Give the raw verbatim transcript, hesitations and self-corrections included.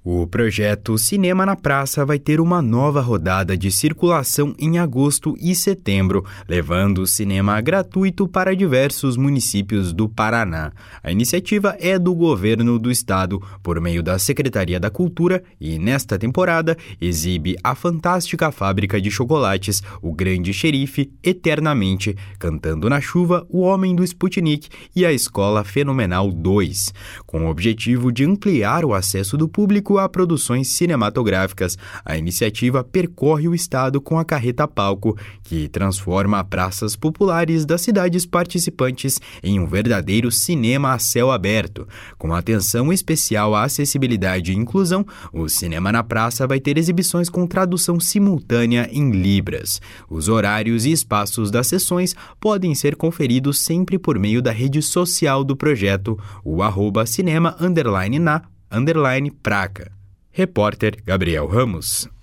O projeto Cinema na Praça vai ter uma nova rodada de circulação em agosto e setembro, levando o cinema gratuito para diversos municípios do Paraná. A iniciativa é do governo do estado, por meio da Secretaria da Cultura, e nesta temporada exibe a fantástica fábrica de chocolates, O Grande Xerife, Eternamente, Cantando na Chuva, O Homem do Sputnik e a Escola Fenomenal dois. Com o objetivo de ampliar o acesso do público a produções cinematográficas, a iniciativa percorre o estado com a carreta palco, que transforma praças populares das cidades participantes em um verdadeiro cinema a céu aberto. Com atenção especial à acessibilidade e inclusão, o Cinema na Praça vai ter exibições com tradução simultânea em Libras. Os horários e espaços das sessões podem ser conferidos sempre por meio da rede social do projeto, o arroba cinema underline na underline praca. Repórter Gabriel Ramos.